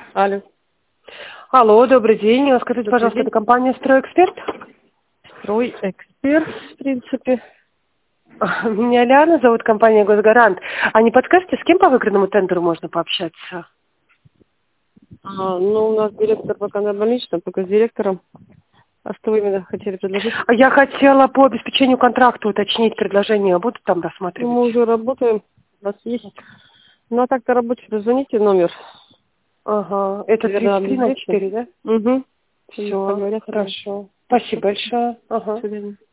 Алло. Алло, добрый день. Скажите, Добрый пожалуйста, день. это компания «Стройэксперт»? Стройэксперт, в принципе. Меня Лиана зовут, компания «Госгарант». А не подскажете, с кем по выигранному тендеру можно пообщаться? Ну, у нас директор пока на больничном, только с директором. А что вы именно хотели предложить? Я хотела по обеспечению контракта уточнить предложение. Будут там Ну, рассматривать? мы уже работаем, у нас есть. Ну, а так-то рабочий, позвоните номер. Ага, это Наверное, 3304, да? Угу. Все, хорошо. Спасибо большое. До Ага. свидания.